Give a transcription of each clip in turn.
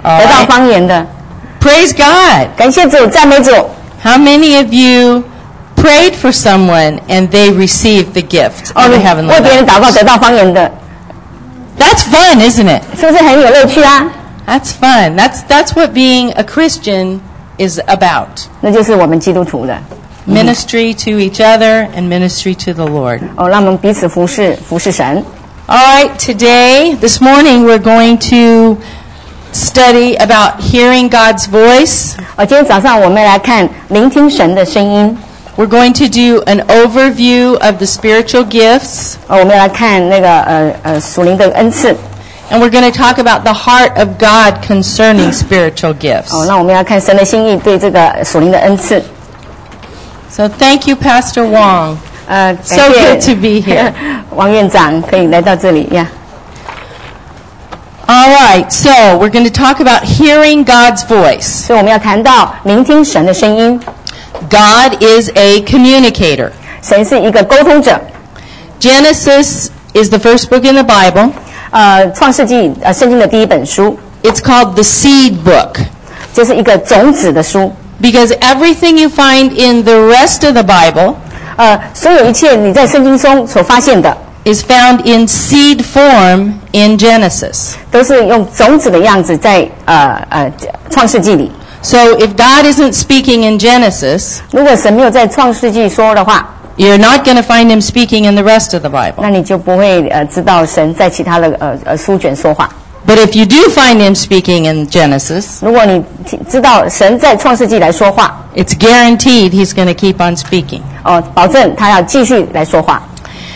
得到方言的。 Praise God. 感谢主，赞美主。 How many of you prayed for someone and they received the gift of the heavenly 为别人祷告得到方言的。 That's fun, isn't it? 是不是很有乐趣啊？ That's fun. That's what being a Christian is about. 那就是我们基督徒的 Ministry to each other and ministry to the Lord. 让我们彼此服侍神。 All right, this morning we're going to study about hearing God's voice. 今天早上我们来看聆听神的声音。 We're going to do an overview of the spiritual gifts. 我们来看那个属灵的恩赐。 And we're going to talk about the heart of God concerning spiritual gifts. 那我们要看神的心意对这个属灵的恩赐。 So thank you, Pastor Wong. So good to be here. 王院长可以来到这里呀。 All right, so we're going to talk about hearing God's voice. 所以我们要谈到聆听神的声音。 God is a communicator. 神是一个沟通者。 Genesis is the first book in the Bible. 创世纪圣经的第一本书。 It's called the seed book. 就是一个种子的书。 Because everything you find in the rest of the Bible 所有一切你在圣经中所发现的 is found in seed form in Genesis. 都是用种子的样子在创世纪里。 So if God isn't speaking in Genesis, 如果神没有在创世纪说的话 you're not going to find him speaking in the rest of the Bible. 那你就不会知道神在其他的书卷说话。 But if you do find him speaking in Genesis, 如果你知道神在创世纪来说话 it's guaranteed he's going to keep on speaking. 保证他要继续来说话。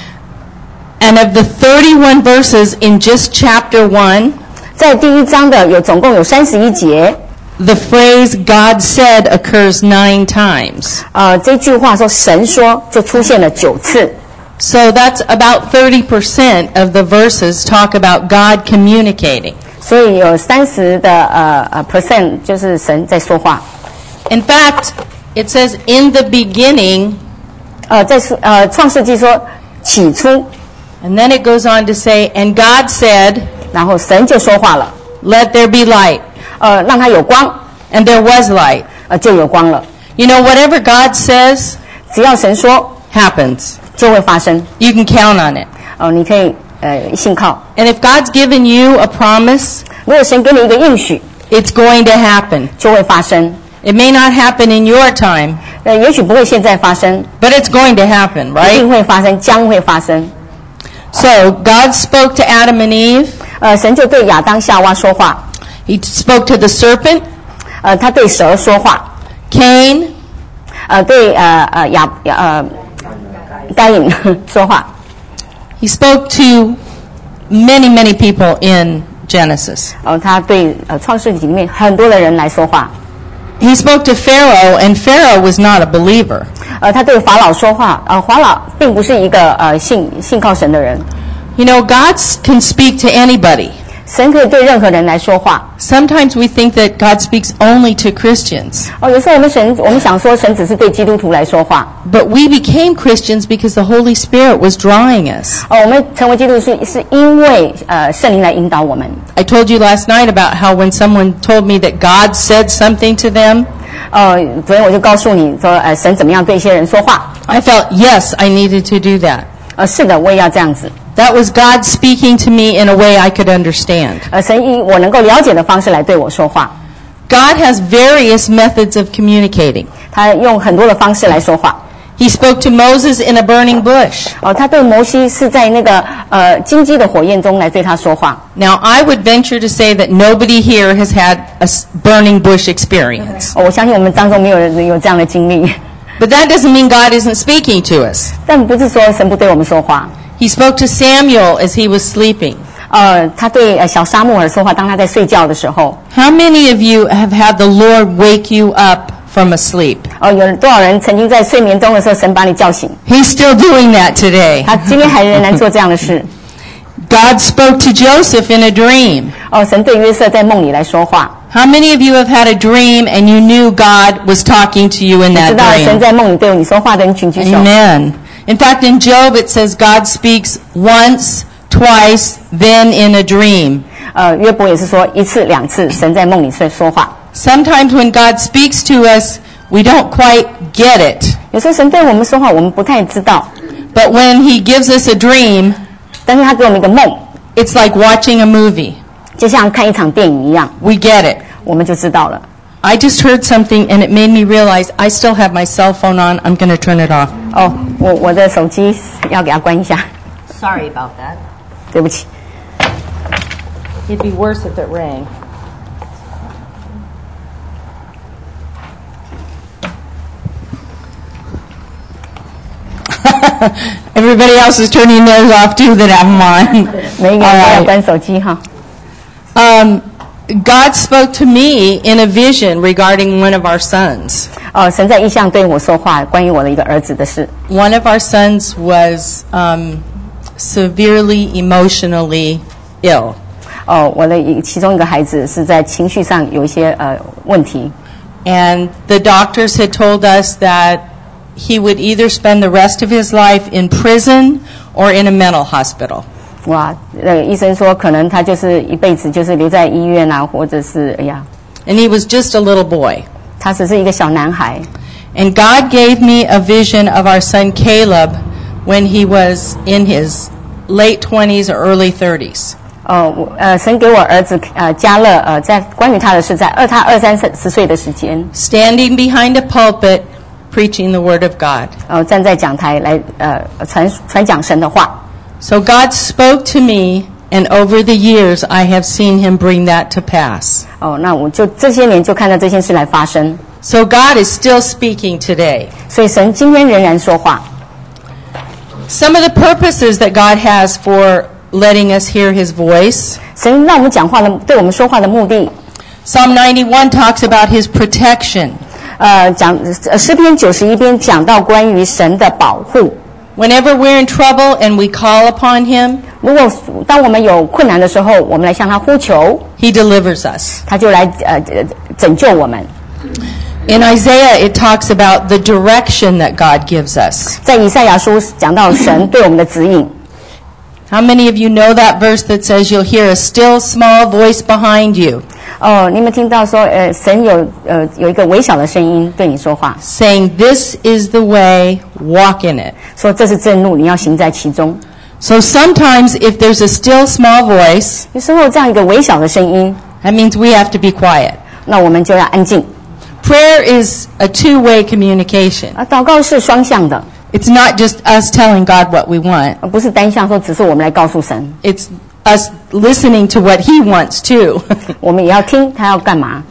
And of the 31 verses in just chapter 1, 在第一章的总共有31节。 The phrase God said occurs 9 times. 这句话说神说就出现了9次。 So that's about 30% of the verses talk about God communicating. 所以有30%就是神在说话。 In fact, it says in the beginning. 在创世纪说起初。 And then it goes on to say, and God said, 然后神就说话了。 Let there be light. 让它有光。 And there was light. 就有光了。 You know, whatever God says, 只要神说 happens. 就会发生。 You can count on it. 你可以信靠。 And if God's given you a promise, 如果神给你一个应许 it's going to happen. 就会发生。 It may not happen in your time. 也许不会现在发生 But it's going to happen, 一定 right? 会发生，将会发生。 So God spoke to Adam and Eve. 神就对亚当夏娃说话。 He spoke to the serpent. 他对蛇说话。 Cain. 对该隐说话。 He spoke to many, many people in Genesis. 他对创世纪里面很多的人来说话。 He spoke to Pharaoh, and Pharaoh was not a believer. 他对法老说话。法老并不是一个信靠神的人。 You know, God can speak to anybody. 神可以对任何人来说话。 Sometimes we think that God speaks only to Christians. 有时候我们想说神只是对基督徒来说话。 But we became Christians because the Holy Spirit was drawing us. 我们成为基督徒是因为圣灵来引导我们。 I told you last night about how when someone told me that God said something to them, 昨天我就告诉你说神怎么样对一些人说话。 I felt, yes, I needed to do that. 是的，我也要这样子。 That was God speaking to me in a way I could understand. 神以我能够了解的方式来对我说话。 God has various methods of communicating. 他用很多的方式来说话。 He spoke to Moses in a burning bush. 他对摩西是在那个荆棘的火焰中来对他说话。 Now, I would venture to say that nobody here has had a burning bush experience. 我相信我们当中没有人有这样的经历。 But that doesn't mean God isn't speaking to us. 但不是说神不对我们说话。 He spoke to Samuel as he was sleeping. 他对小撒母耳说话，当他在睡觉的时候。 How many of you have had the Lord wake you up from asleep? 有多少人曾经在睡眠中的时候，神把你叫醒？ He's still doing that today. 他今天还仍然做这样的事。 God spoke to Joseph in a dream. 神对约瑟在梦里来说话。 How many of you have had a dream and you knew God was talking to you in that 知道神 dream? 在梦里对你说话的人，请举手。 Amen. In fact, in Job it says God speaks once, twice, then in a dream. 约伯也是说1次2次神在梦里说话。 Sometimes when God speaks to us, we don't quite get it. 有时候神对我们说话，我们不太知道。 But when He gives us a dream, 但是他给我们一个梦， it's like watching a movie. 就像看一场电影一样， We get it. 我们就知道了。 I just heard something and it made me realize I still have my cell phone on. I'm going to turn it off. 哦，我的手机要给它关一下， Sorry about that. 对不起。 It'd be worse if it rang. Everybody else is turning theirs off too that have them on. 每一个人都要关手机哈。 God spoke to me in a vision regarding one of our sons. 神在异象对我说话，关于我的一个儿子的事。 One of our sons was severely emotionally ill. 我的其中一个孩子是在情绪上有一些问题。 And the doctors had told us that he would either spend the rest of his life in prison or in a mental hospital. 哇，医生说可能他就是一辈子就是留在医院啊，或者是 And he was just a little boy. 他只是一个小男孩。 And God gave me a vision of our son Caleb when he was in his late 20s or early 30s. 神给我儿子加勒在关于他的是在他20-30岁的时间 standing behind a pulpit preaching the word of God. 站在讲台来传讲神的话。 So God spoke to me, and over the years I have seen him bring that to pass. 那我就这些年就看到这件事来发生。 So God is still speaking today. 所以神今天仍然说话。 Some of the purposes that God has for letting us hear his voice. 神让我们讲话的，对我们说话的目的。 Psalm 91 talks about his protection. 诗篇91篇讲到关于神的保护。 Whenever we're in trouble and we call upon him, 如果当我们有困难的时候，我们来向他呼求， he delivers us. 他就来拯救我们。 In Isaiah, it talks about the direction that God gives us. 在以赛亚书讲到神对我们的指引。 How many of you know that verse that says you'll hear a still small voice behind you? 你们听到说神有一个微小的声音对你说话 saying, "This is the way, walk in it." 说这是正路，你要行在其中。 So sometimes if there's a still small voice, 有时候这样一个微小的声音， that means we have to be quiet. 那我们就要安静。 Prayer is a two-way communication. 祷告是双向的， It's not just us telling God what we want. 不是单向说只是我们来告诉神， It's us listening to what he wants too. 我们也要听他要干嘛。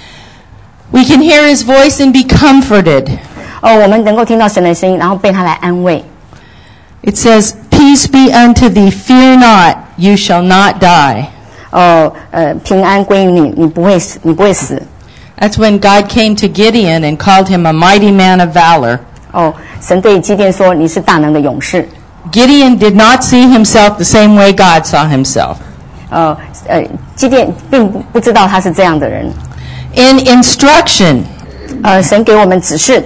We can hear his voice and be comforted. 我们能够听到神的声音，然后被他来安慰。 It says, "Peace be unto thee, fear not, you shall not die." 平安归于你，你不会死。 That's when God came to Gideon and called him a mighty man of valor. 神对基甸说：“你是大能的勇士。” Gideon did not see himself the same way God saw himself. 基甸并不知道他是这样的人。 In instruction, 神给我们指示。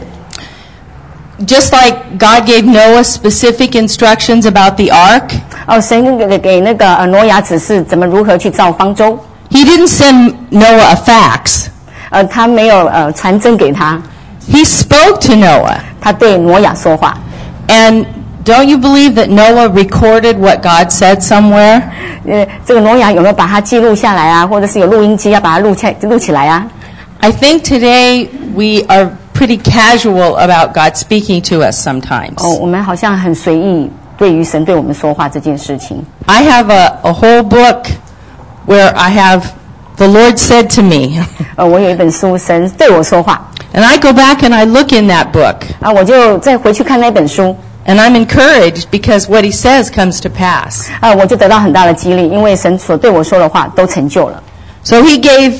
just like God gave Noah specific instructions about the ark, 神给那个挪亚指示怎么如何去造方舟。 he didn't send Noah a fax. 他没有传真给他， He spoke to Noah. 他对挪亚说话。 And don't you believe that Noah recorded what God said somewhere? 这个挪亚有没有把它记录下来啊？或者是有录音机要把它录起来啊？ I think today we are pretty casual about God speaking to us sometimes. 我们好像很随意对于神对我们说话这件事情。 I have a whole book where I have the Lord said to me. 我有一本书，神对我说话。 And I go back and I look in that book. 我就再回去看那本书。 And I'm encouraged because what he says comes to pass. 我就得到很大的激励，因为神所对我说的话都成就了。 So he gave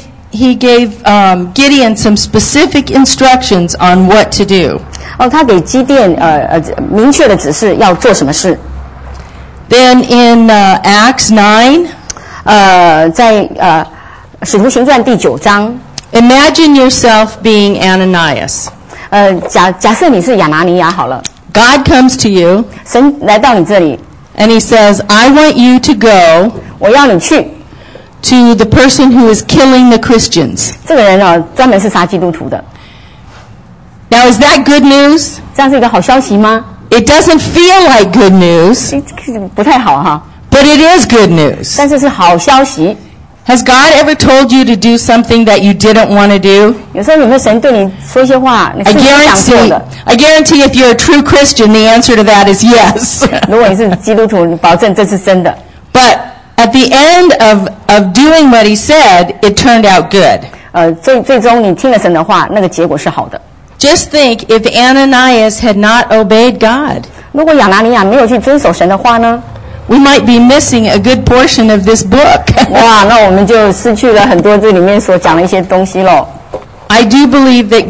Gideon some specific instructions on what to do. 他给基甸明确的指示要做什么事。 Then in Acts 9, 在使徒行传第9章， imagine yourself being Ananias. 假设你是亚拿尼亚好了， God comes to you 神来到你这里， and he says, "I want you to go 我要你去 to the person who is killing the Christians. 这个人专门是杀基督徒的。 Now, is that good news? 这样是一个好消息吗？ It doesn't feel like good news, 不太好哈， but it is good news. 但是是好消息。 Has God ever told you to do something that you didn't want to do? 有时候有没有神对你说一些话，你是不想做的？ I guarantee if you're a true Christian, the answer to that is yes. 如果你是基督徒，你保证这是真的。 But at the end of doing what he said, it turned out good. 最终你听了神的话，那个结果是好的。 Just think if Ananias had not obeyed God, 如果亚拿尼亚没有去遵守神的话呢？ we might be missing a good portion of this book. 哇，那我们就失去了很多这里面所讲的一些东西咯。 I do believe that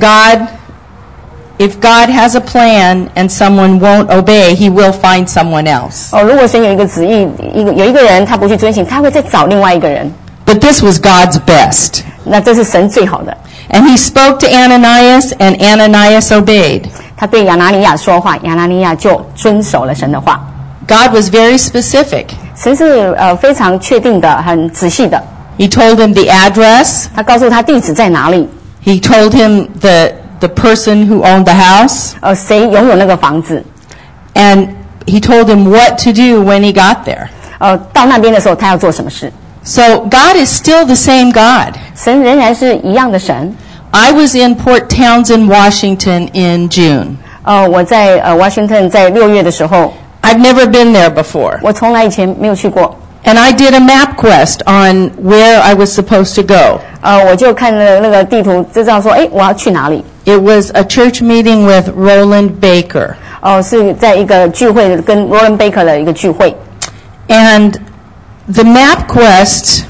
if God has a plan and someone won't obey, he will find someone else. 如果神有一个旨意，有一个人他不去遵行，他会再找另外一个人。 But this was God's best. 那这是神最好的。 And he spoke to Ananias, and Ananias obeyed. 他对亚拿尼亚说话，亚拿尼亚就遵守了神的话。 God was very specific. 神是非常确定的，很仔细的。 He told him the address. 他告诉他地址在哪里。 He told him the person who owned the house. 谁拥有那个房子。 And he told him what to do when he got there. 到那边的时候他要做什么事。 So God is still the same God. 神仍然是一样的神。 I was in Port Townsend, Washington in June. 我在Washington 在6月的时候。 I've never been there before. 我从来以前没有去过。 And I did a MapQuest on where I was supposed to go. 我就看了那个地图，就这样说，我要去哪里？ It was a church meeting with Roland Baker. 是在一个聚会，跟 Roland Baker 的一个聚会。 And the MapQuest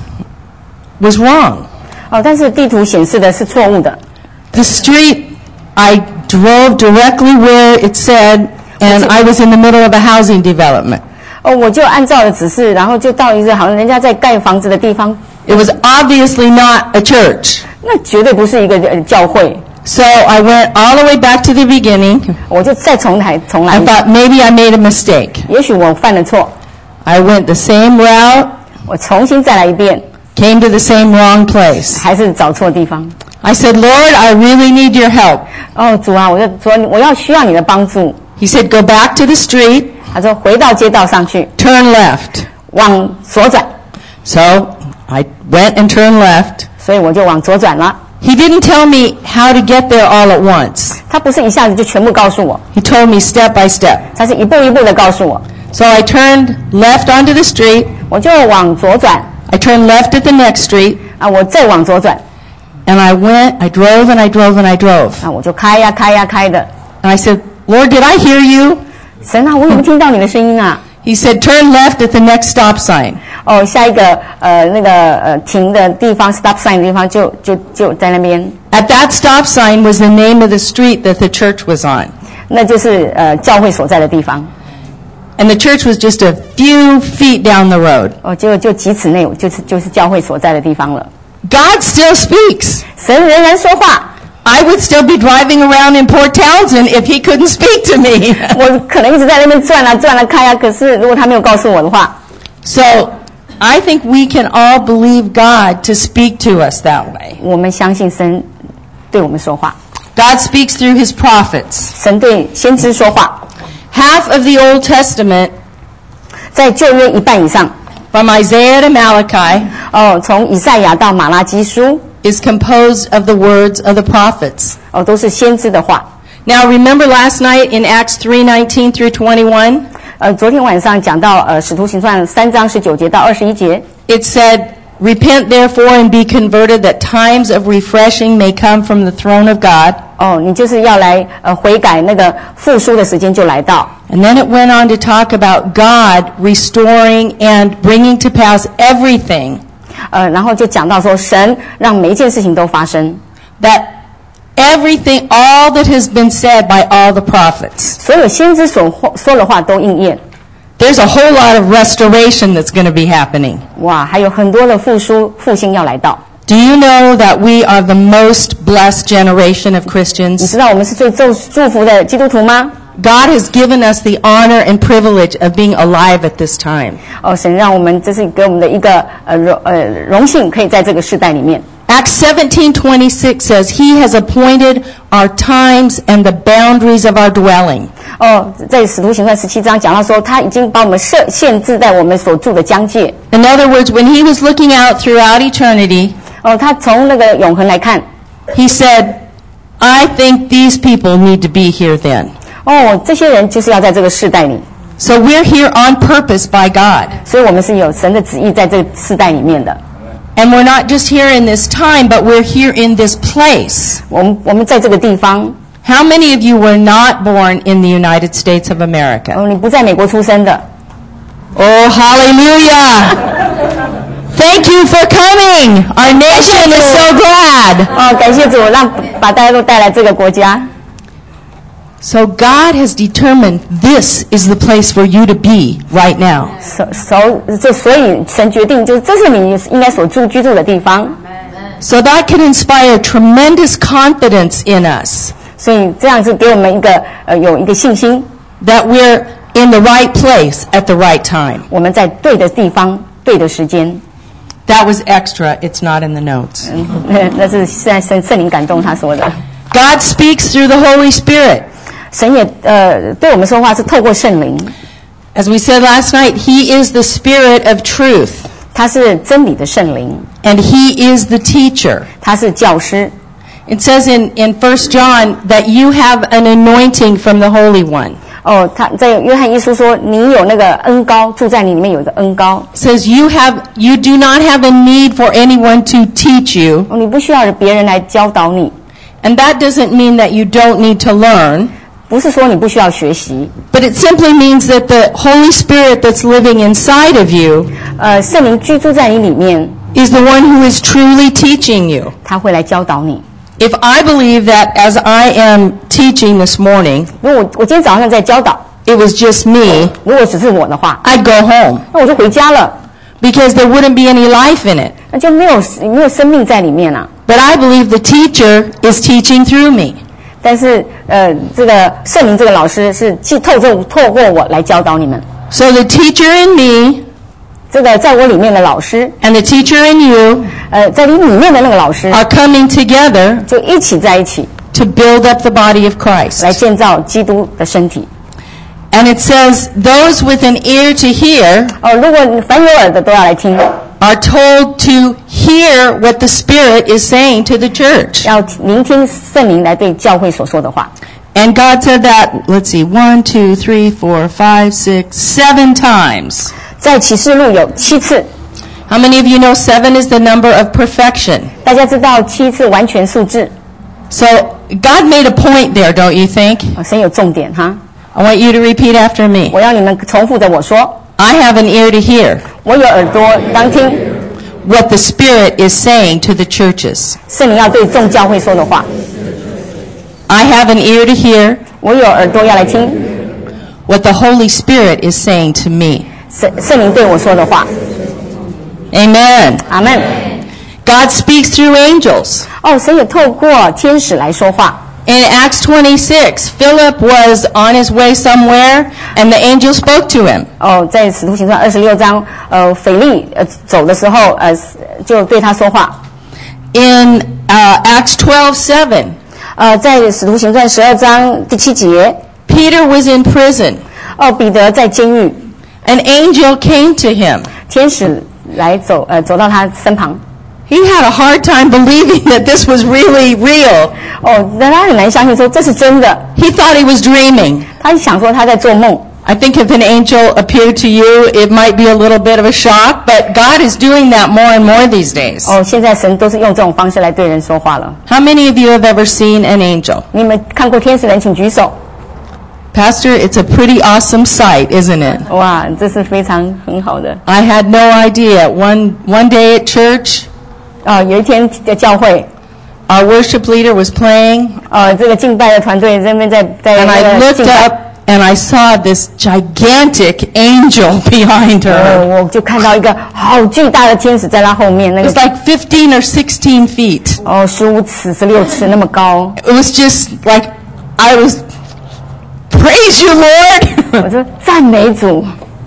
was wrong. 但是地图显示的是错误的。 The street, I drove directly where it said, and I was in the middle of a housing development. 我就按照了指示，然后就到一个好像人家在盖房子的地方。 It was obviously not a church. 那绝对不是一个教会。 So I went all the way back to the beginning. 我就再重来。 I thought maybe I made a mistake. 也许我犯了错。 I went the same route. 我重新再来一遍。 Came to the same wrong place. 还是找错地方。 I said, Lord, I really need your help. 主啊，我就说我要需要你的帮助。 He said, go back to the street. 他说回到街道上去。 Turn left. 往左转。 So I went and turned left. 所以我就往左转了。 He didn't tell me how to get there all at once. 他不是一下子就全部告诉我。 He told me step by step. 他是一步一步的告诉我。 So I turned left onto the street. 我就往左转。 I turned left at the next street. 我再往左转。 And I drove and I drove and I drove. 我就开呀开呀开的。 And I said, Lord, did I hear you? 神啊，我有没有听到你的声音啊？ He said, turn left at the next stop sign. 下一个停的地方 stop sign 的地方就在那边。 At that stop sign was the name of the street that the church was on. 那就是教会所在的地方。 And the church was just a few feet down the road. 结果就几尺内就是教会所在的地方了。 God still speaks. 神仍然说话。 I would still be driving around in Port Townsend if he couldn't speak to me. 我可能一直在那边转啊转啊开啊，可是如果他没有告诉我的话。 So I think we can all believe God to speak to us that way. 我们相信神对我们说话。 God speaks through his prophets. 神对先知说话。 Half of the Old Testament, 在旧约一半以上 from Isaiah to Malachi, 从以赛亚到马拉基书 is composed of the words of the prophets. 都是先知的话。 Now remember last night in Acts 3:19 through 21? 昨天晚上讲到使徒行传3章19节到21节。 It said, repent therefore and be converted that times of refreshing may come from the throne of God. 你就是要来悔改，那个复苏的时间就来到。 And then it went on to talk about God restoring and bringing to pass everything. 然后就讲到说神让每一件事情都发生。 That everything, all that has been said by all the prophets. 所有先知所说的话都应验。 There's a whole lot of restoration that's going to be happening. 哇，还有很多的复兴要来到。 Do you know that we are the most blessed generation of 你 Christians? 知道我们是最祝福的基督徒吗？ God has given us the honor and privilege of being alive at this time. 神让我们这是给我们的一个荣幸，可以在这个世代里面。 Acts 17:26 says, He has appointed our times and the boundaries of our dwelling. 在使徒行传17章讲到说，他已經把我們限制在我們所住的疆界。 In other words, when he was looking out throughout eternity, 他從那個永恆來看 he said, I think these people need to be here then. 這些人就是要在這個世代裡。 So we're here on purpose by God. 所以我們是有神的旨意在這個世代裡面的。 And we're not just here in this time, but we're here in this place. 我們在這個地方。 How many of you were not born in the United States of America? 你不在美國出生的。 Oh, hallelujah! Thank you for coming. Our nation is so glad. 感謝主，把大家都帶來這個國家。 So God has determined this is the place for you to be right now. 所以神決定，就是這是你應該所居住的地方。 So that can inspire tremendous confidence in us. 所以這樣子給我們一個有一個信心 that we're in the right place at the right time. 我們在對的地方，對的時間。 That was extra. It's not in the notes. 那是現在聖靈感動他說的。 God speaks through the Holy Spirit. 神也對我們說話是透過聖靈。 As we said last night, He is the Spirit of truth. 他是真理的聖靈。 And He is the teacher. 他是教師。 It says in 1 John that you have an anointing from the Holy One. 他在約翰一書說，你有那個恩膏，住在你裡面有一個恩膏。 It says you do not have a need for anyone to teach you. 你不需要別人來教導你。 And that doesn't mean that you don't need to learn. 不是說你不需要學習。 But it simply means that the Holy Spirit that's living inside of you 聖靈居住在你裡面 is the one who is truly teaching you. 他會來教導你。 If I believe that as I am teaching this morning, 如果我今天早上在教導 it was just me, 如果只是我的話 I'd go home 那我就回家了 because there wouldn't be any life in it. 那就沒有生命在裡面啊 But I believe the teacher is teaching through me. 但是這個聖靈這個老師是透過我來教導你們 So the teacher in me 這個在我裡面的老師 and the teacher in you 在你裡面的那個老師 are coming together 就一起在一起 to build up the body of Christ. 來建造基督的身體 And it says those with an ear to hear 如果凡有耳的都要來聽 are told to hear what the Spirit is saying to the church. 要聆聽聖靈來對教會所說的話 And God said that, let's see, 1, 2, 3, 4, 5, 6, 7 times. 在啟示錄有7次 How many of you know 7 is the number of perfection? 大家知道7次完全數字 So God made a point there, don't you think? 神有重點哈 I want you to repeat after me. 我要你們重複着我說 I have an ear to hear 我有耳朵當聽 what the Spirit is saying to the churches. 聖靈要對眾教會說的話 I have an ear to hear 我有耳朵要來聽 what the Holy Spirit is saying to me. 聖靈對我說的話 Amen. 阿們 God speaks through angels. 神也透過天使來說話 In Acts 26, Philip was on his way somewhere, and the angel spoke to him. 在使徒行傳26章腓利走的時候就對他說話 In Acts 12:7, 在使徒行傳12章第7節 Peter was in prison. 彼得在監獄 An angel came to him. 天使來走到他身旁 He had a hard time believing that this was really real. 但他很難相信說這是真的 He thought he was dreaming. 他想說他在做夢 I think if an angel appeared to you, it might be a little bit of a shock, but God is doing that more and more these days. 現在神都是用這種方式來對人說話了 How many of you have ever seen an angel? 你們看過天使人請舉手 Pastor, it's a pretty awesome sight, isn't it? 哇這是非常很好的 I had no idea. One day at church, 有一天的教會 our worship leader was playing, 這個敬拜的團隊這邊在 and I 那個 looked 敬拜 up and I saw this gigantic angel behind her. 我就看到一個好巨大的天使在他後面那 It 個 was like 15 or 16 feet. 15尺16尺那麼高 It was just like I was praise you, Lord. 我说赞美主。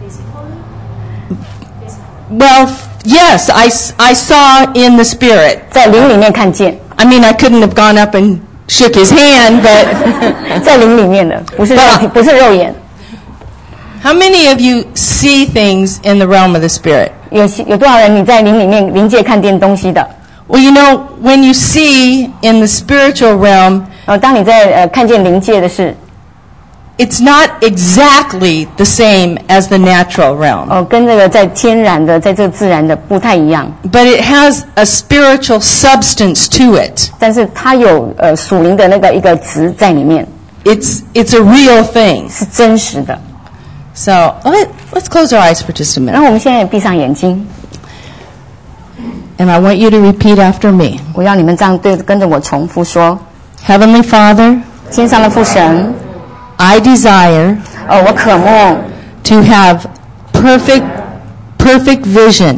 Well, yes, I saw in the spirit. 在灵里面看见， I mean, I couldn't have gone up and shook his hand, but 在灵里面的，不是肉眼。 how many of you see things in the realm of the spirit? 有多少人你在灵里面灵界看见东西的？ Well, you know, when you see in the spiritual realm, 当你在看见灵界的事， it's not exactly the same as the natural realm. 跟这个在天然的，在这个自然的不太一样。 But it has a spiritual substance to it. 但是它有属灵的那个一个值在里面， It's a real thing. 是真实的。 So let's close our eyes for just a 然 minute. 后我们现在也闭上眼睛， And I want you to repeat after me. 我要你们这样跟着我重复说： Heavenly Father, 天上的父神， I desire 我渴慕， to have perfect vision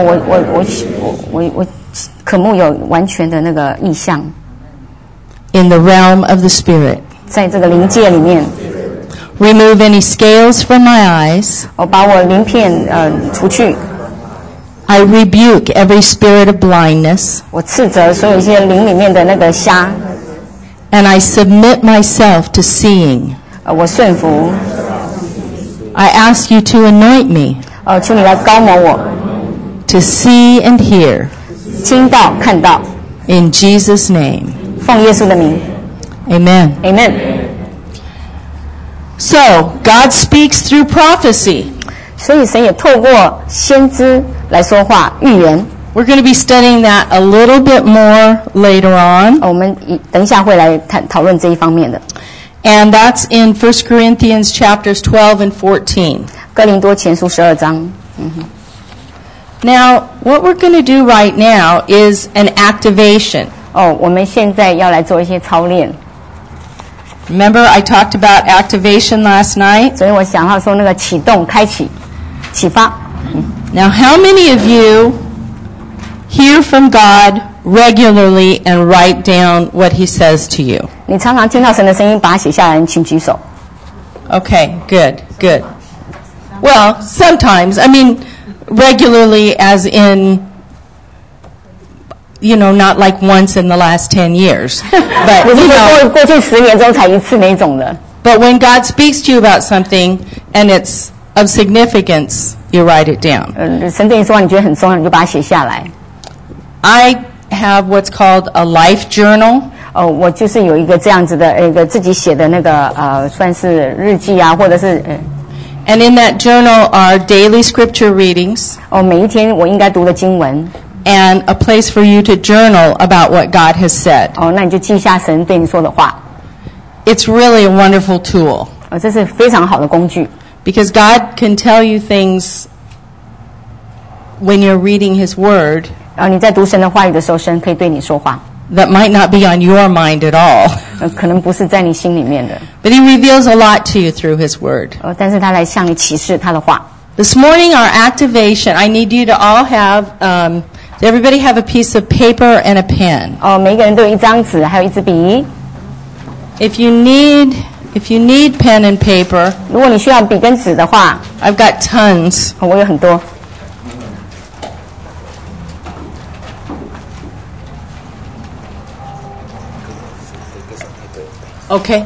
我渴慕有完全的那个意象， in the realm of the Spirit. 在这个灵界里面， Remove any scales from my eyes. 把我鳞片除去， I rebuke every spirit of blindness. 我斥责所有一些灵里面的那个瞎， And I submit myself to seeing. 我顺服， I ask you to anoint me 求你来高摩我， to see and hear. 听到看到， In Jesus' name. 奉耶稣的名 Amen. ，Amen。 So, God speaks through prophecy. 所以神也透过先知来说话预言。 We're going to be studying that a little bit more later on. 我们等一下会来讨论这一方面的。 And that's in 1 Corinthians chapters 12 and 14. 哥林多前书12章。 Now, what we're going to do right now is an activation. 我们现在要来做一些操练。 Remember, I talked about activation last night? 所以我想要说那个启动、开启、启发。 Now, how many of you hear from God regularly and write down what He says to you? 你常常听到神的声音，把它写下来，你请举手。 Okay, good. Well, sometimes, I mean, regularly as in, you know, not like once in the last 10 years. But, 不 you 是 know, 说过去10年中才一次那种的。 but when God speaks to you about something and it's of significance, you write it down. 神对你说话，你觉得很重要，你就把它写下来。 I have what's called a life journal. 我就是有一个这样子的一个自己写的那个算是日记啊，或者是 And in that journal are daily scripture readings 每一天我应该读的经文。 and a place for you to journal about what God has said. 那你就记下神对你说的话。 It's really a wonderful tool 这是非常好的工具。 because God can tell you things when you're reading His Word 你在读神的话语的时候，神可以对你说话， that might not be on your mind at all. 可能不是在你心里面的， But He reveals a lot to you through His Word. 但是他来向你启示他的话。 This morning, our activation, I need you to all have, does everybody have a piece of paper and a pen? 每一个人都有一张纸，还有一支笔。 If you need pen and paper, 如果你需要笔跟纸的话， I've got tons. 我有很多。 Okay.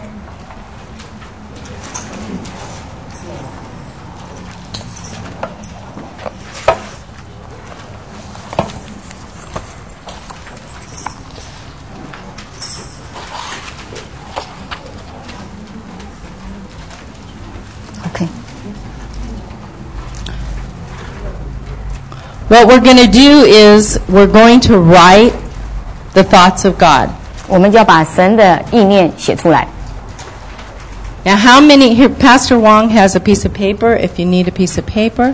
OK， What we're going to do is we're going to write the thoughts of God. 我们就要把神的意念写出来。 Now, how many here? Pastor Wong has a piece of paper. If you need a piece of paper,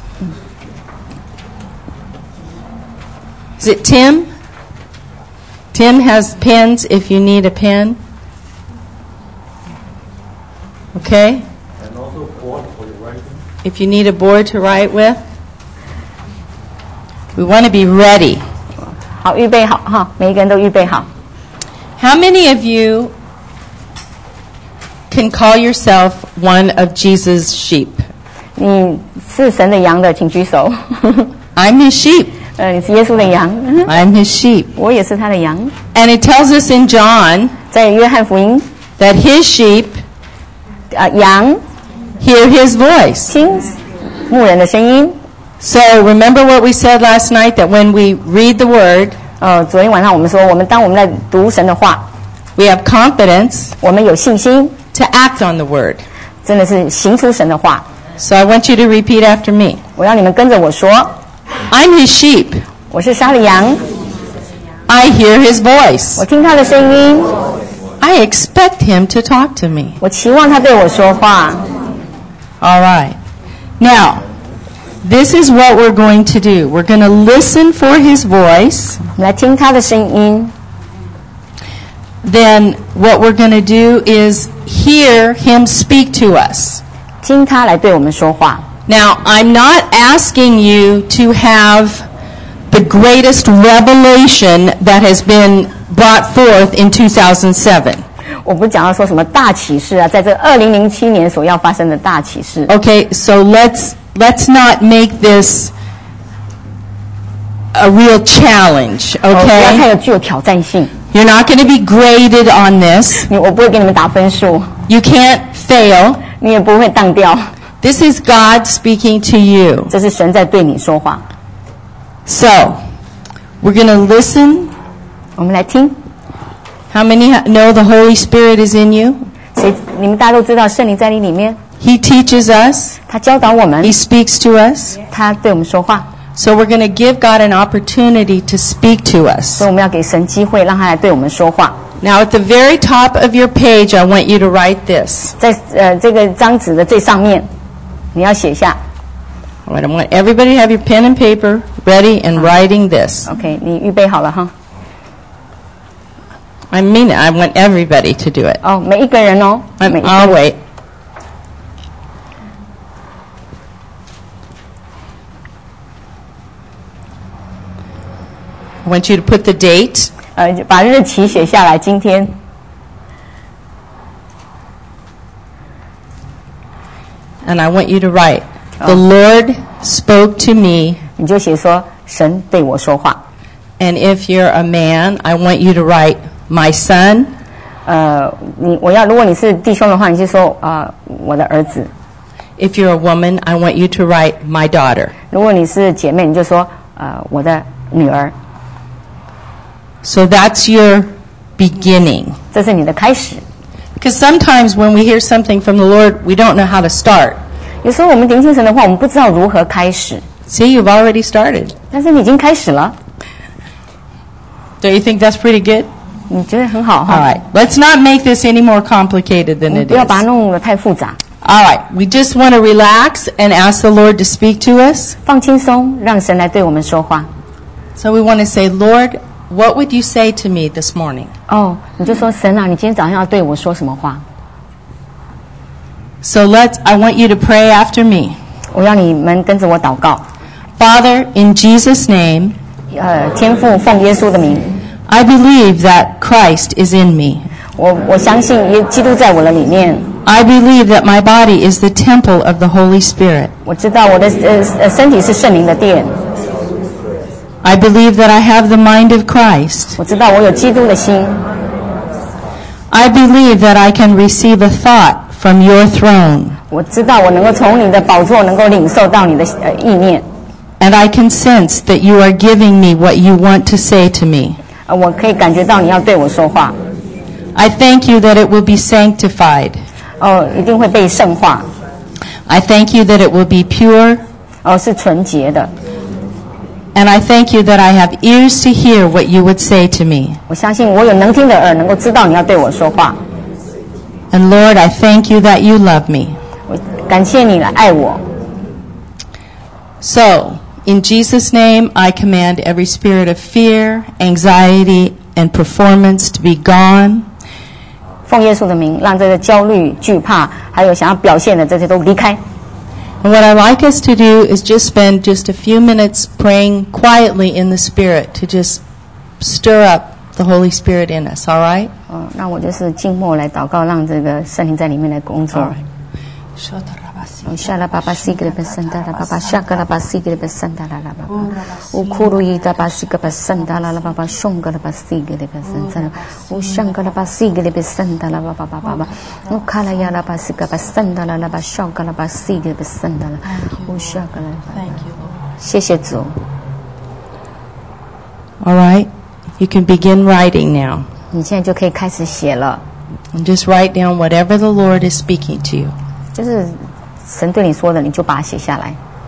is it Tim? Tim has pens. If you need a pen, okay. And also a board for your writing. If you need a board to write with, we want to be ready. 好，预备好哈，每一个人都预备好。 How many of you can call yourself one of Jesus' sheep? 你是神的羊的，请举手。 I'm his sheep. 你是耶稣的羊， I'm his sheep. 我也是他的羊。 And it tells us in John 在约翰福音， that his sheep 羊 hear his voice. 听牧人的声音。 So remember what we said last night, that when we read the word, 昨天晚上我们说，当我们在读神的话， we have confidence 我们有信心， to act on the word. 真的是行出神的话。 So I want you to repeat after me. 我要你们跟着我说， I'm his sheep. 我是他的羊， I hear his voice. 我听他的声音， I expect him to talk to me. 我期望他对我说话。 All right. Now, this is what we're going to do. We're going to listen for his voice. 我们来听他的声音。 Then what we're going to do is hear him speak to us. 听他来对我们说话。 Now, I'm not asking you to have the greatest revelation that has been brought forth in 2007. 我不讲到说什么大启示啊，在这2007年所要发生的大启示。 Okay, so let's not make this a real challenge, 不要太 okay? 具有挑战性。 You're not going to be graded on this. 我不会给你们打分数， You can't fail. 你也不会当掉。 This is God speaking to you. 这是神在对你说话。 So, we're going to listen. 我们来听， How many know the Holy Spirit is in you? 你们大家都知道圣灵在你里面， He teaches us. 他教导我们 He，speaks to us. 他对我们说话， So we're going to give God an opportunity to speak to us. 所以我们要给神机会，让他来对我们说话。 Now, at the very top of your page, I want you to write this. 在这个章纸的最上面，你要写下。 All right, I want everybody to have your pen and paper ready and writing this. OK， 你预备好了哈？ I mean it. I want everybody to do it. 哦，每一个人哦，每一个 I'll 人。 wait. I want you to put the date. 把日期写下来，今天。 And I want you to write, the Lord spoke to me. 你就写说神对我说话。 And if you're a man, I want you to write, my son. 如果你是弟兄的话，你就说我的儿子； If you're a woman, I want you to write, my daughter. 如果你是姐妹，你就说我的女儿。 So that's your beginning. 这是你的开始。 Because sometimes when we hear something from the Lord, we don't know how to start. 有时候我们聆听神的话，我们不知道如何开始， See, you've already started. 但是你已经开始了， Don't you think that's pretty good? 你觉得很好 All 哈？ right. Let's not make this any more complicated than 你 it 不要把它 is. 弄得太复杂， All right. We just want to relax and ask the Lord to speak to us. 放轻松，让神来对我们说话。 So we want to say, Lord, what would you say to me this morning? 哦，你就说神啊，你今天早上要对我说什么话？ So I want you to pray after me. 我要你们跟着我祷告。 Father, in Jesus' name, 天父奉耶稣的名， I believe that Christ is in me. 我相信基督在我的里面。 I believe that my body is the temple of the Holy Spirit. 我知道我的身体是圣灵的殿， I believe that I have the mind of Christ. 我知道我有基督的心， I believe that I can receive a thought from your throne. 我知道我能够从你的宝座能够领受到你的意念， And I can sense that you are giving me what you want to say to me. 我可以感觉到你要对我说话， I thank you that it will be sanctified. 一定会被圣化， I thank you that it will be pure. 是纯洁的。 And I thank you that I have ears to hear what you would say to me. 我相信我有能听的耳，能够知道你要对我说话。 And Lord, I thank you that you love me. 我感谢你来爱我。 So, in Jesus' name, I command every spirit of fear, anxiety, and performance to be gone. 奉耶稣的名，让这个焦虑、惧怕，还有想要表现的这些都离开。 And what I'd like us to do is just spend just a few minutes praying quietly in the Spirit to just stir up the Holy Spirit in us, all right? 那我就是静默来祷告，让这个圣灵在里面来工作。 All right. 沙拉巴巴西格的巴圣达拉巴巴夏格拉巴西格的巴圣达拉拉巴巴，乌库鲁伊达巴西格巴圣达拉拉巴巴松格拉巴西格的巴圣达拉，乌香格拉巴西格的巴圣达拉巴巴巴巴巴，乌卡拉亚拉巴西格巴圣达拉拉巴肖格拉巴西格的巴圣达拉，乌夏格拉巴。谢谢主。 All right. You can begin writing now. 你现在就可以开始写了， And just write down whatever the Lord is speaking to you. 就是神对你说的，你就把它写下来。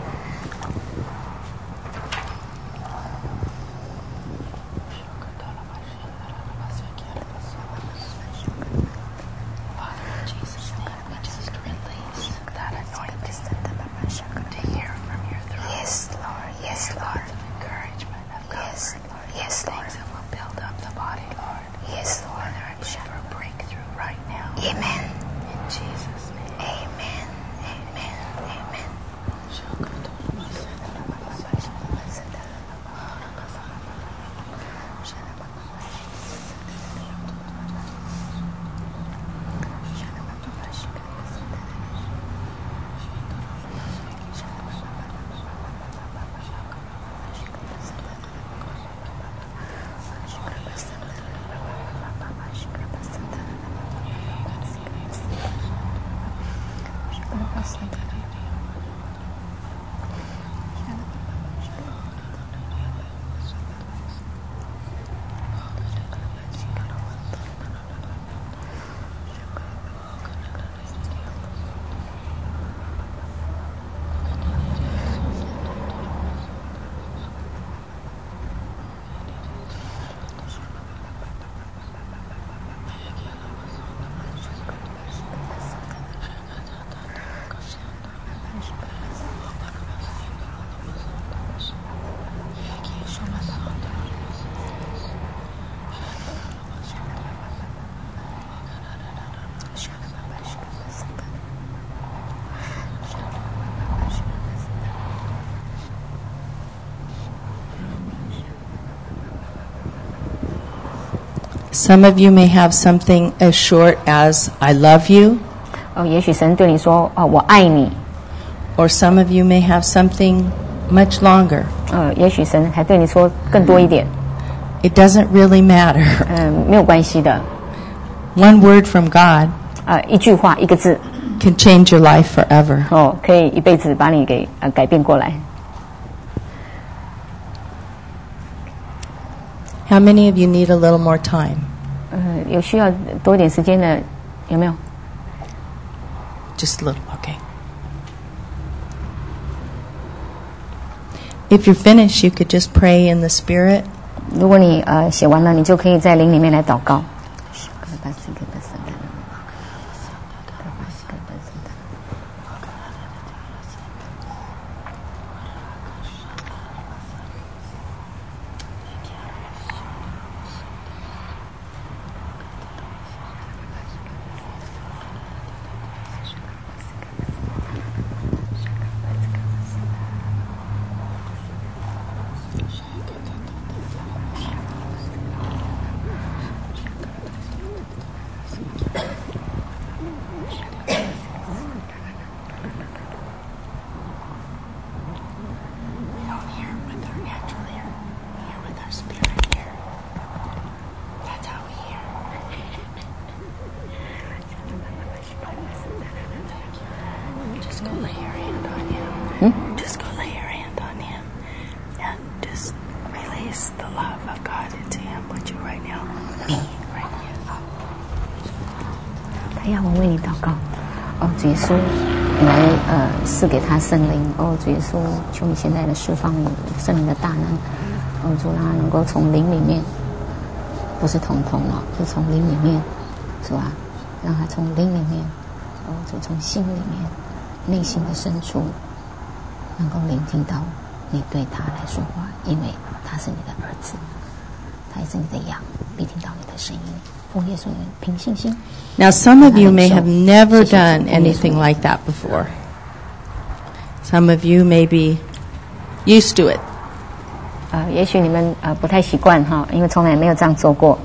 Some of you may have something as short as, I love you. 也许神对你说，我爱你。 Or some of you may have something much longer. 也许神还对你说更多一点。 It doesn't really matter. 没有关系的。 One word from God 一句话，一个字 can change your life forever. 可以一辈子把你给改变过来。 How many of you need a little more time? 有需要多一点时间的，有没有？ Just a little, okay. If you're finished, you could just pray in the Spirit. 如果你写完了，你就可以在灵里面来祷告。 要我为你祷告，主耶稣，你来赐给他圣灵，主耶稣，求你现在的释放圣灵的大能，主让他能够从灵里面，不是从头脑，是从灵里面，主啊，让他从灵里面，主从心里面，内心的深处，能够聆听到你对他来说话，因为他是你的儿子，他也是你的羊，必听到你的声音。奉耶稣名，凭信心。 Now, some of you may have never done anything like that before. Some of you may be used to it. 也许你们不太习惯哈，因为从来没有这样做过。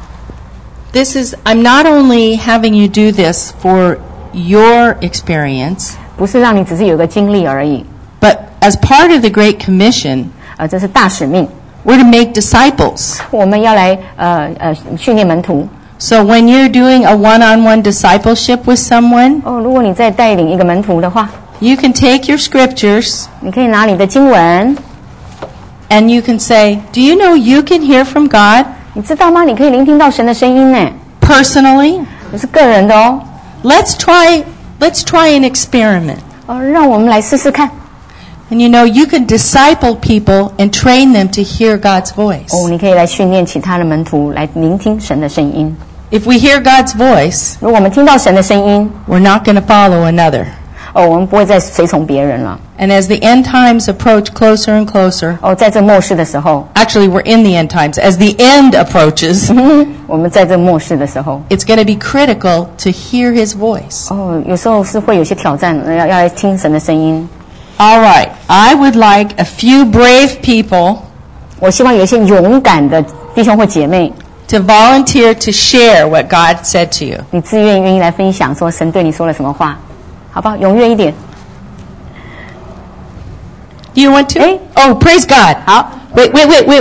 I'm not only having you do this for your experience, 不是让你只是有个经历而已， but as part of the Great Commission, 这是大使命， we're to make disciples. 我们要来训练门徒。 So when you're doing a one-on-one discipleship with someone, 如果你在带领一个门徒的话， you can take your scriptures 你可以拿你的经文， and you can say, do you know you can hear from God 你知道吗？你可以聆听到神的声音呢， personally? 这是个人的哦。 Let's try an experiment. 让我们来试试看。 And you know, you can disciple people and train them to hear God's voice. 你可以来训练其他的门徒来聆听神的声音。 If we hear God's voice, 如果我们听到神的声音， we're not going to follow another. 我们不会再随从别人了。 And as the end times approach closer and closer, 在这末世的时候， actually we're in the end times, as the end approaches, 我们在这末世的时候， it's going to be critical to hear His voice. 有时候是会有些挑战，要来听神的声音。 All right, I would like a few brave people 我希望有一些勇敢的弟兄或姐妹， to volunteer to share what God said to you. 你自愿意来分享说神对你说了什么话，好不好？踊跃一点。 Do you want to? Oh, praise God. 好， Wait.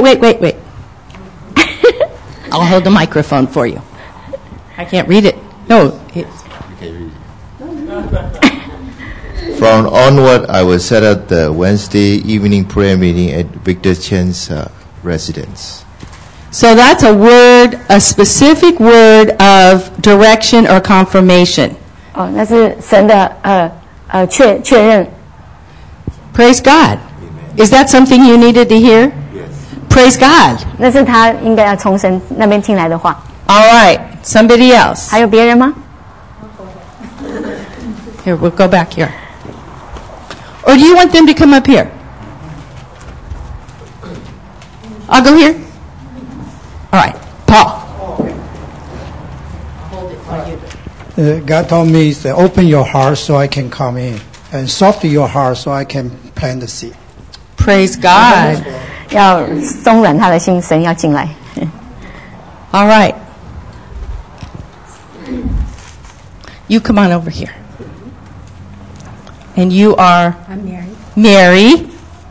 I'll hold the microphone for you. I can't read it. No. From onward, I will set up the Wednesday evening prayer meeting at Victor Chen's residence. So that's a specific word of direction or confirmation. 那是神的确认。 Praise God. Is that something you needed to hear? Yes. Praise God. 那是他应该要从神那边听来的话。 All right. Somebody else. 还有别人吗？ Here, we'll go back here. Or do you want them to come up here? I'll go here. All right. Paul. God told me, open your heart so I can come in, and soften your heart so I can plant the seed. Praise God. 要松软他的心，神要进来。 All right. You come on over here. And you are I'm Mary. Mary.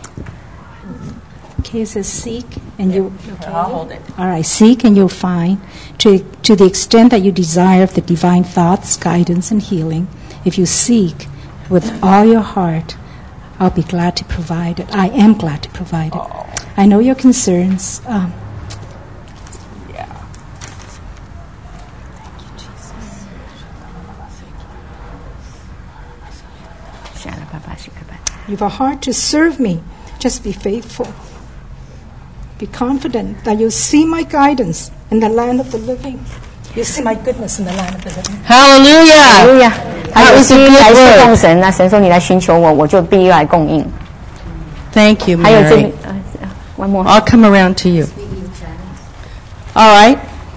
Okay, it says seek and you. Okay. I'll hold it. All right, seek and you'll find. To the extent that you desire the divine thoughts, guidance, and healing, if you seek with all your heart, I'll be glad to provide it. I am glad to provide it. I know your concerns. You have a heart to serve me. Just be faithful. Be confident that you'll see my guidance in the land of the living. You'll see my goodness in the land of the living. Hallelujah. 他有 was a 心 good 来侍 word. 奉神，那神说你来寻求我，我就必来供应。 Thank you, 还有这 Mary. one more。 I'll come around to you. All right.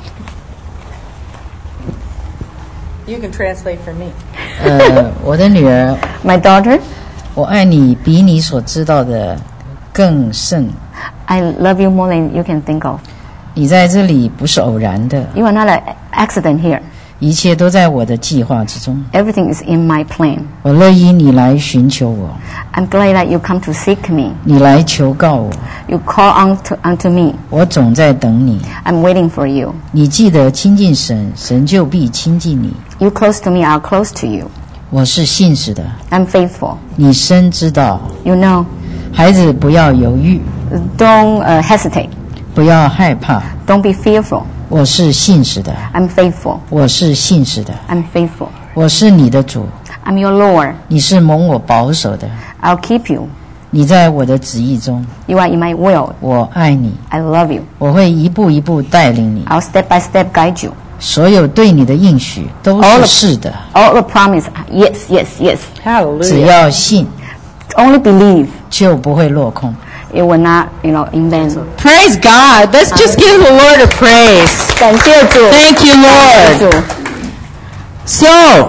You can translate for me. 我的女儿， My daughter, 我爱你比你所知道的更甚。 I love you more than you can think of. 你在这里不是偶然的， You are not an accident here. 一切都在我的计划之中。 Everything is in my plan. 我乐意你来寻求我， I'm glad that you come to seek me. 你来求告我， You call unto me. 我总在等你。 I'm waiting for you. 你记得亲近神，神就必亲近你。 You close to me, I'll close to you. 我是信实的， I'm faithful. 你深知道。 You know. 孩子不要犹豫， Don't hesitate. 不要害怕。 Don't be fearful. 我是信实的， I'm faithful. 我是信实的， I'm faithful. 我是你的主， I'm your Lord. 你是蒙我保守的。 I'll keep you. 你在我的旨意中， You are in my will. 我爱你， I love you. 我会一步一步带领你。 I'll step by step guide you. 所有对你的应许都 All 是 of- 是的， All the promise, yes, yes, yes. 只要信 Only believe. 就不会落空。 It will not, in vain. Praise God. Let's just give the Lord a praise. 感谢主。 Thank you, 感谢 Lord. 主。 So,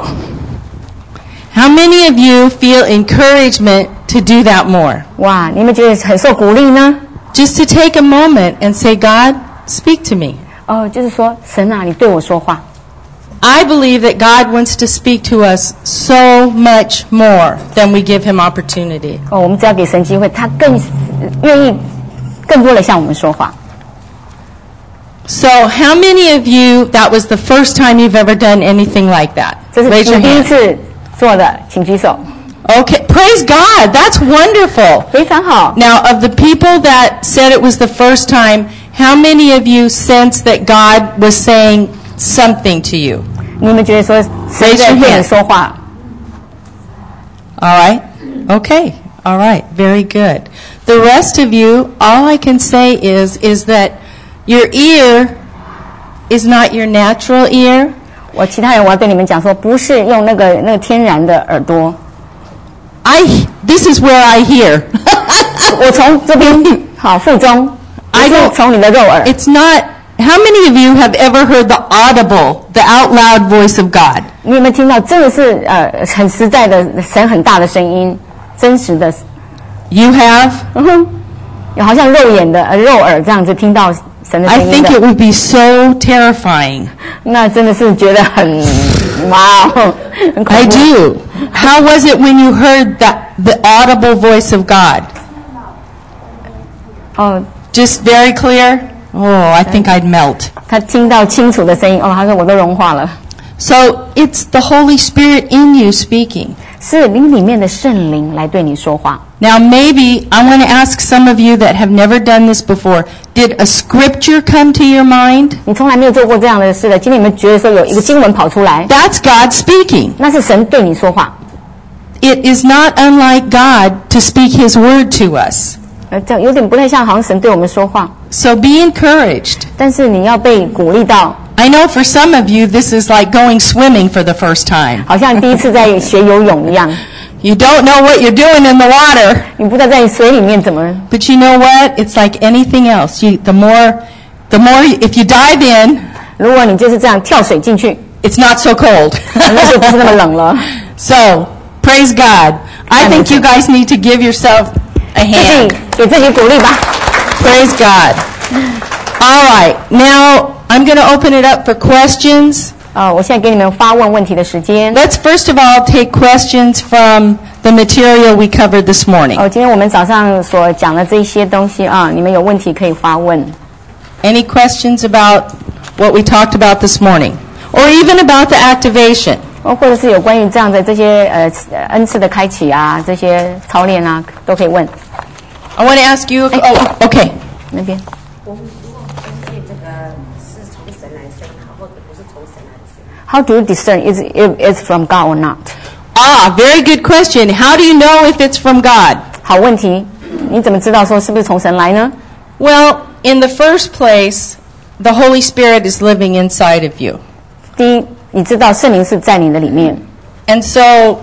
how many of you feel encouragement to do that more? 哇，你们觉得很受鼓励呢？ just to take a moment and say, God, speak to me. 就是说，神啊，你对我说话。 I believe that God wants to speak to us so much more than we give him opportunity. 我们只要给神机会，他更愿意更多的向我们说话。 So how many of you, that was the first time you've ever done anything like that? 这是 Raise 你 your 第一 hand. 次做的，请举手。 Okay, praise God. That's wonderful. 非常好。 Now, of the people that said it was the first time, how many of you sense that God was saying something to you? 你们觉得说神在对你说话？ All right? Okay. All right. Very good. The rest of you, all I can say is that your ear is not your natural ear. 我其他人我要对你们讲说，不是用那个天然的耳朵。 This is where I hear. 我从这边好腹中，不是从你的肉耳。 It's not. How many of you have ever heard the audible, the out loud voice of God? 你有没有听到？真的是很实在的神很大的声音，真实的。 You have? 好像肉眼的肉耳这样子听到神的声 I 音 think it 的。 would be so terrifying. 那真的是觉得很哇，很恐 I 怖。 do. How was it when you heard the audible voice of God? Just very clear? Oh, I think I'd melt. 他听到清楚的声音，他说我都融化了。 So it's the Holy Spirit in you speaking. 是你里面的圣灵来对你说话。 Now maybe I want to ask some of you that have never done this before, did a scripture come to your mind? 你从来没有做过这样的事的，今天你们觉得说有一个经文跑出来， That's God speaking. 那是神对你说话。 It is not unlike God to speak His word to us. 这样有点不太像，好像神对我们说话。 So be encouraged. 但是你要被鼓励到， I know for some of you this is like going swimming for the first time. 好像第一次在学游泳一样， You don't know what you're doing in the water, 你不知道在水里面怎么。 but you know what? It's like anything else. The more if you dive in, 如果你就是这样跳水进去， it's not so cold. 那就不是那么冷了。 So, praise God. I think you guys need to give yourself a 自己 hand. 给自己鼓励吧。 Praise God. All right. Now, I'm going to open it up for questions. 我现在给你们发问问题的时间。 Let's first of all take questions from the material we covered this morning. 今天我们早上所讲的这些东西你们有问题可以发问。 Any questions about what we talked about this morning? Or even about the activation? 或者是有关于这样的这些恩赐的开启啊，这些操练啊，都可以问。 I want to ask you. Oh, okay. 那边。How do you discern if it's from God or not? Very good question. How do you know if it's from God? 好问题，你怎么知道说是不是从神来呢？ Well, in the first place, the Holy Spirit is living inside of you. 第一，你知道圣灵是在你的里面。 And so,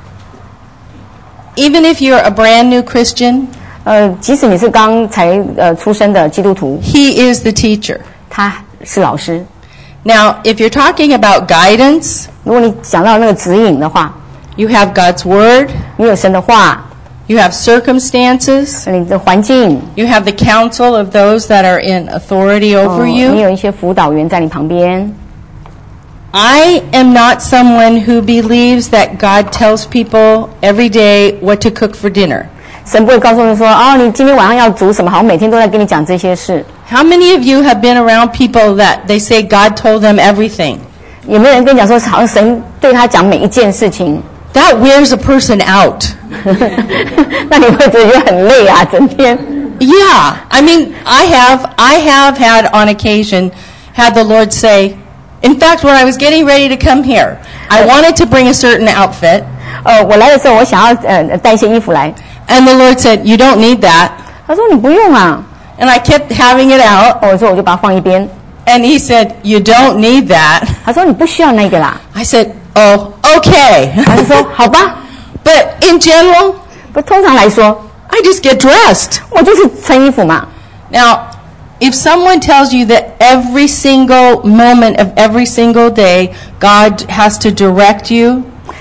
even if you're a brand new Christian, 即使你是刚才出生的基督徒， He is the teacher. 他是老师。 Now, if you're talking about guidance, 如果你讲到那个指引的话， you have God's Word, 你有神的话， you have circumstances, 你的环境， you have the counsel of those that are in authority over 你 you. 有一些辅导员在你旁边。 I am not someone who believes that God tells people every day what to cook for dinner. 神不会告诉你说，你今天晚上要煮什么，好像每天都在跟你讲这些事。 How many of you have been around people that they say God told them everything? 有没有人跟你讲说，好像神对他讲每一件事情？ That wears a person out. 那你会觉得很累啊，整天。 Yeah, I mean, I have had on occasion had the Lord say, in fact, when I was getting ready to come here, I wanted to bring a certain outfit, 我来的时候，我想要带一些衣服来， and the Lord said, you don't need that. 他说你不用啊， And I kept having it out, 我说我就把它放一边。 and he said, you don't need that. 他说你不需要那个啦， I said, oh, okay. 他就说好吧。 But in general, 不，通常来说， I just get dressed. 我就是穿衣服嘛。 Now, if someone tells you that every single moment of every single day, God has to direct you,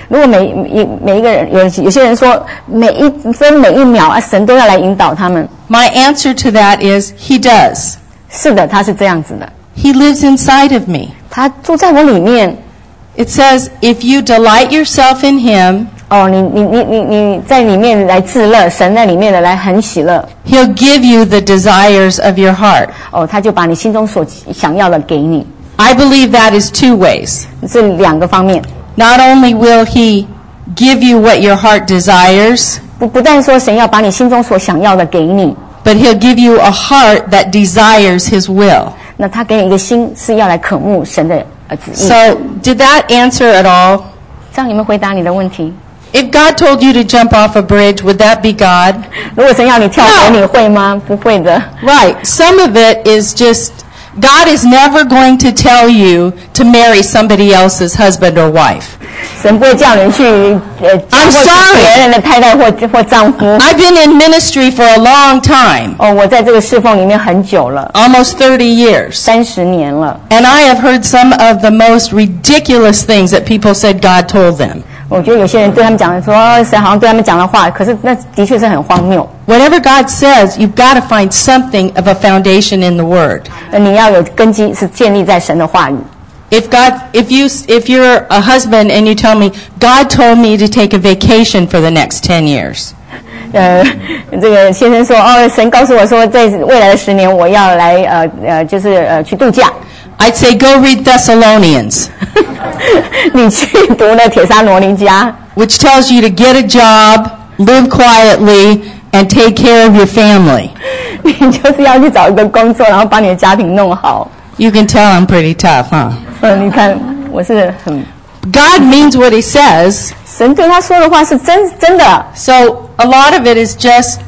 如果每一个人有些人说每一分每一秒啊，神都要来引导他们。 My answer to that is He does. 是的，他是这样子的。 He lives inside of me. 他住在我里面。 It says, if you delight yourself in Him, 你在里面来自乐，神在里面的来很喜乐。 He'll give you the desires of your heart. 他就把你心中所想要的给你。 I believe that is two ways. 是两个方面。 Not only will He give you what your heart desires, 不但说神要把你心中所想要的给你， but He'll give you a heart that desires His will. 那他给你一个心是要来渴慕神的旨意。 So, did that answer at all? 这样有没有回答你的问题？ If God told you to jump off a bridge, would that be God? 如果神要你跳河，你会吗？不会的。 Right. Some of it is just, God is never going to tell you to marry somebody else's husband or wife. 神不会叫你去 I'm sorry. 别人的太太或丈夫。 I've been in ministry for a long time. 我在这个侍奉里面很久了 Almost 30 years. ，30年了。 And I have heard some of the most ridiculous things that people said God told them. 我觉得有些人对他们讲说神好像对他们讲的话，可是那的确是很荒谬。 Whatever God says, you've got to find something of a foundation in the Word. 你要有根基，是建立在神的话语。 If you're a husband and you tell me, God told me to take a vacation for the next 10 years. 这个先生说神告诉我说在未来的10年我要来就是去度假。 I'd say go read Thessalonians. 你去读了帖撒罗尼迦 which tells you to get a job, live quietly, and take care of your family. 你就是要去找一个工作，然后把你的家庭弄好。 You can tell I'm pretty tough, huh? 你看我是很 God means what He says. 神对他说的话是真的。 So a lot of it is just,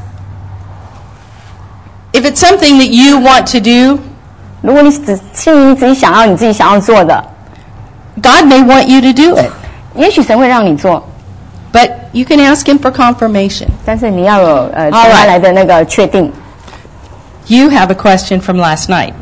if it's something that you want to do, 如果你自己想要你自己想要做的， God may want you to do it. 也许神会让你做， But you can ask Him for confirmation. 但是你要有从他来的那个确定。 You have a question from last night.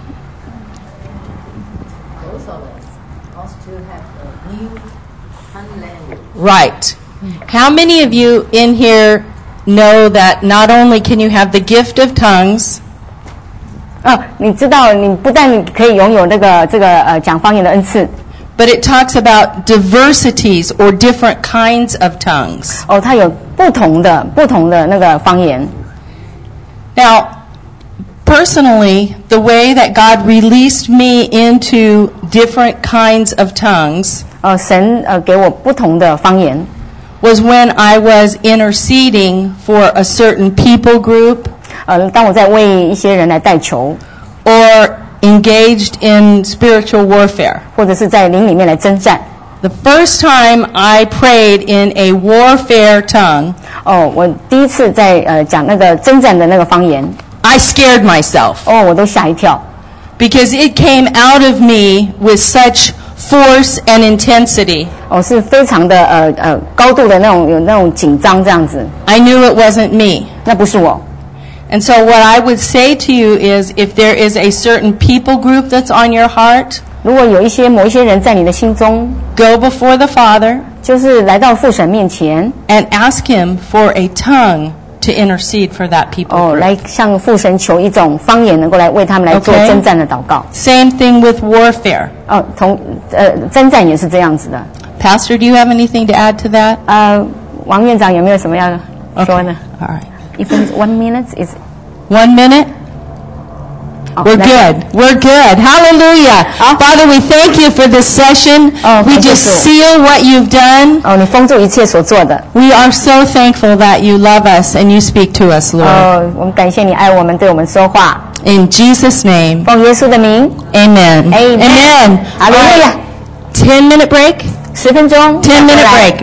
Those of us also to have a new tongue language. Right. How many of you in here know that not only can you have the gift of tongues, 你知道你不但可以拥有这个讲方言的恩赐， but it talks about diversities or different kinds of tongues. 它有不同的那个方言。 Now, personally, the way that God released me into different kinds of tongues 神给我不同的方言， was when I was interceding for a certain people group 当我在为一些人来代求， or engaged in spiritual warfare. 或者是在灵里面来征战。 The first time I prayed in a warfare tongue, 我第一次在讲那个征战的那个方言， I scared myself 我都吓一跳， because it came out of me with such force and intensity. 是非常的高度的有那种紧张这样子， I knew it wasn't me. 那不是我。 And so what I would say to you is, if there is a certain people group that's on your heart, 如果有某一些人在你的心中， go before the Father 就是来到父神面前， and ask Him for a tongue to intercede for that people group. 来向父神求一种方言，能够来为他们来做 Okay. 征战的祷告。 Same thing with warfare. 征战也是这样子的。 Pastor, do you have anything to add to that? 王院长有没有什么要说呢？ All right. If it's 1 minute is One minute? We're good. We're good. Hallelujah. Father, we thank you for this session. We just seal what you've done. 你封住一切所做的。 We are so thankful that you love us and you speak to us, Lord. 我们感谢你爱我们，对我们说话。 In Jesus' name. 奉耶稣的名 Amen. Amen. Amen. 哈利路亚。 10-minute break? 10分钟。 10-minute break.